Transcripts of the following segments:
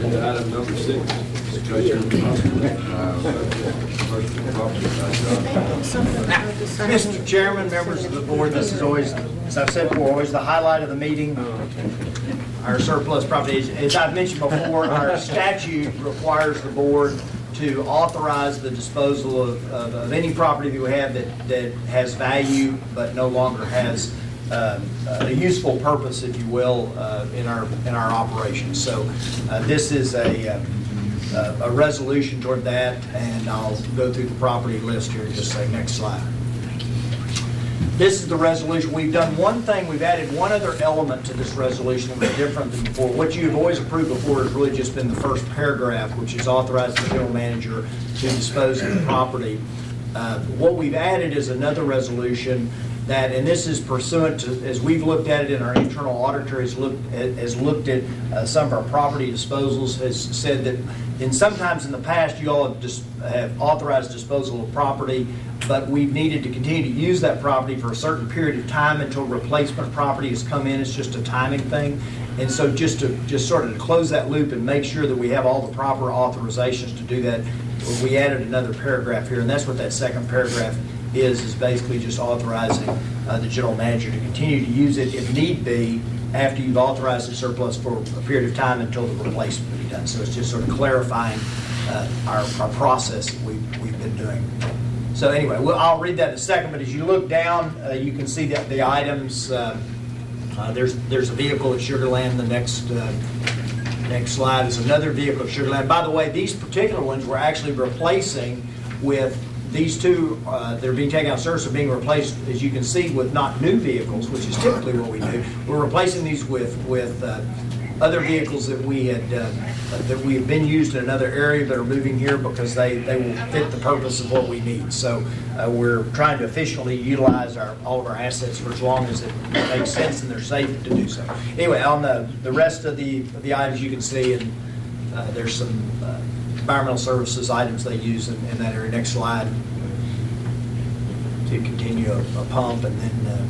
Agenda item number 6, discussion of personal property by John. Mr. Chairman, members of the board, this is always, as I've said before, always the highlight of the meeting, our surplus property. As I've mentioned before, our statute requires the board to authorize the disposal of any property that we have that has value but no longer has a useful purpose, if you will, in our operations. So this is a resolution toward that, and I'll go through the property list here and just say next slide. This is the resolution. We've done one thing. We've added one other element to this resolution that was different than before. What you've always approved before has really just been the first paragraph, which is authorizing the general manager to dispose of the property. What we've added is another resolution that, and this is pursuant to, as we've looked at it, and our internal auditor has looked at some of our property disposals, has said that sometimes in the past you all have authorized disposal of property, but we've needed to continue to use that property for a certain period of time until replacement property has come in. It's just a timing thing. And so just sort of to close that loop and make sure that we have all the proper authorizations to do that, we added another paragraph here, and that's what that second paragraph is basically just authorizing the general manager to continue to use it if need be after you've authorized the surplus for a period of time until the replacement will be done. So it's just sort of clarifying our process that we've been doing. So anyway, I'll read that in a second, but as you look down, you can see that the items, there's a vehicle at Sugar Land. The next slide is another vehicle at Sugar Land. By the way, these particular ones we're actually replacing with these two that are being taken out of service are being replaced, as you can see, with not new vehicles, which is typically what we do. We're replacing these with other vehicles that we have been used in another area that are moving here because they will fit the purpose of what we need. So we're trying to efficiently utilize all of our assets for as long as it makes sense and they're safe to do so. Anyway, on the rest of the items you can see, and there's some environmental services items they use in that area. Next slide. To continue a pump, and then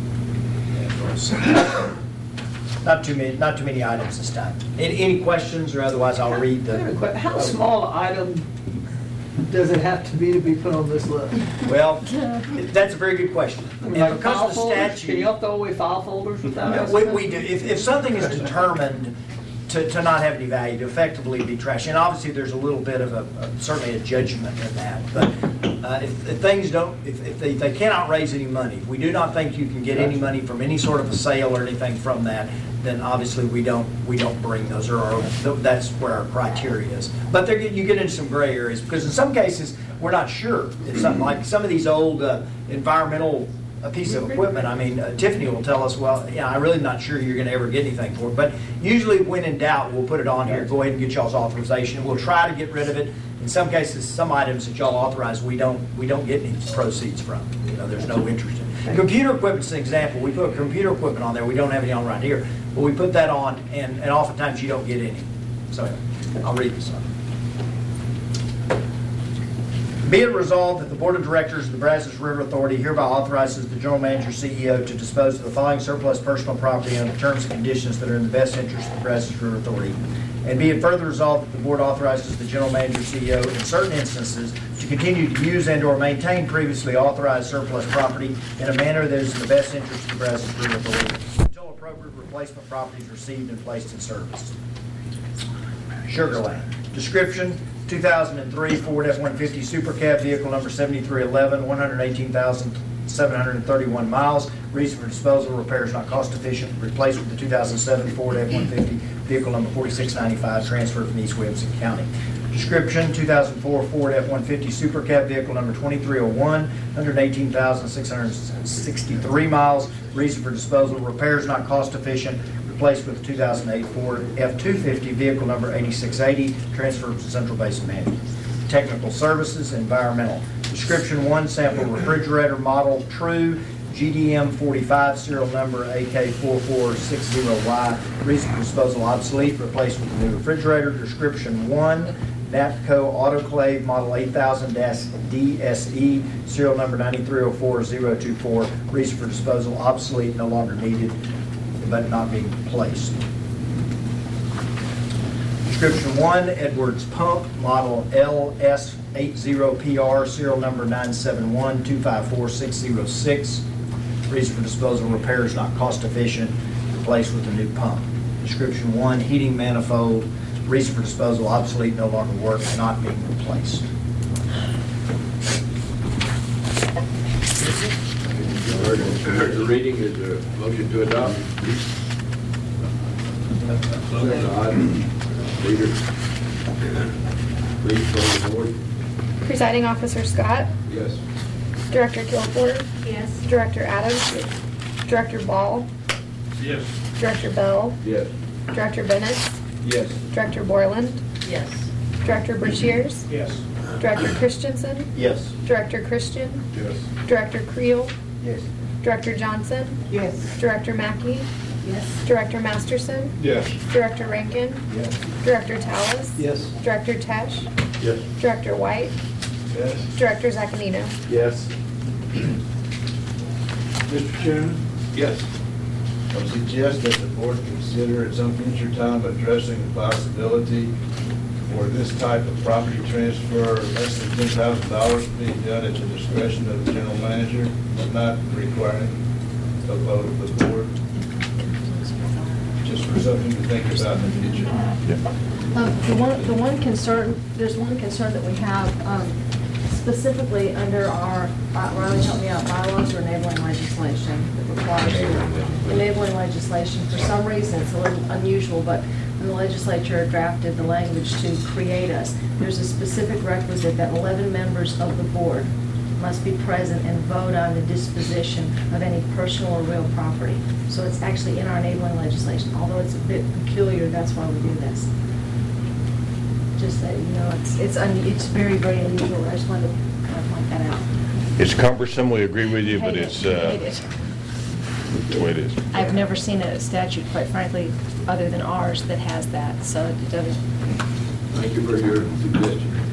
not too many items this time. Any questions, or otherwise I'll read the. How small an item does it have to be put on this list? Well, that's a very good question. And Like because file of the folders? statute, Can you throw away file folders without? we do. If something is determined to not have any value, to effectively be trashed, and obviously there's a little bit of certainly a judgment in that, but if things don't, if they cannot raise any money, if we do not think you can get any money from any sort of a sale or anything from that, then obviously we don't bring those, or that's where our criteria is. But you get into some gray areas, because in some cases we're not sure. It's something like some of these old environmental a piece of equipment. I mean, Tiffany will tell us, well, yeah, I'm really not sure you're going to ever get anything for it. But usually when in doubt, we'll put it on here, go ahead and get y'all's authorization. We'll try to get rid of it. In some cases, some items that y'all authorize, we don't get any proceeds from. There's no interest in it. Computer equipment's an example. We put computer equipment on there. We don't have any on right here. But we put that on, and oftentimes you don't get any. So I'll read this one. Be it resolved that the Board of Directors of the Brazos River Authority hereby authorizes the General Manager CEO to dispose of the following surplus personal property under terms and conditions that are in the best interest of the Brazos River Authority. And be it further resolved that the Board authorizes the General Manager CEO in certain instances to continue to use and or maintain previously authorized surplus property in a manner that is in the best interest of the Brazos River Authority until appropriate replacement property is received and placed in service. Sugar Land. Description: 2003 Ford F-150 Super Cab, vehicle number 7311, 118,731 miles. Reason for disposal: repairs not cost efficient. Replaced with the 2007 Ford F-150, vehicle number 4695, transferred from East Williamson County. Description: 2004 Ford F-150 Super Cab, vehicle number 2301, 118,663 miles. Reason for disposal: repairs not cost efficient. Replaced with the 2008 Ford F-250, vehicle number 8680, transferred from Central Basin Management. Technical services: environmental. Description: 1, sample refrigerator, model True, GDM 45, serial number AK4460Y. Reason for disposal: obsolete, replaced with a new refrigerator. Description: 1, Napco autoclave, model 8000-DSE, serial number 9304024. Reason for disposal: obsolete, no longer needed, but not being placed. Description 1, Edwards Pump, model LS80PR, serial number 971254606. Reason for disposal: repair is not cost efficient, replaced with a new pump. Description 1, heating manifold, reason for disposal: obsolete, no longer work, not being replaced. Heard the reading, is there a motion to adopt? Leader, please call the board. Presiding Officer Scott, Yes. Director Kilgore, Yes. Director Adams, Director Ball, Yes. Director Bell, Yes. Director Bennett, Yes. Director Borland, Yes. Director Brashears, Yes. Director Christensen, Yes. Director Christian, Yes. Director Creel, Yes. Director Johnson, Yes. Director Mackey, Yes. Director Masterson, Yes. Director Rankin, Yes. Director Tallis, Yes. Director Tesh, Yes. Director White, Yes. Director Zaccanino. Yes. Mr. Chairman, Yes. I would suggest that the board consider at some future time addressing the possibility for this type of property transfer less than $10,000 being done at the discretion of the general manager, but not requiring a vote of the board. Just for something to think about in the future. The one concern, there's one concern that we have specifically under our, Riley, help me out, bylaws or enabling legislation that requires enabling legislation. For some reason, it's a little unusual, but when the legislature drafted the language to create us, there's a specific requisite that 11 members of the board must be present and vote on the disposition of any personal or real property. So it's actually in our enabling legislation, although it's a bit peculiar, that's why we do this. Just that, you know, it's very, very unusual. I just wanted to kind of point that out. It's cumbersome, we agree with you, but Hate it's it. Hate it. the way it is. I've never seen a statute, quite frankly, other than ours, that has that, so it doesn't. Thank you for your suggestion.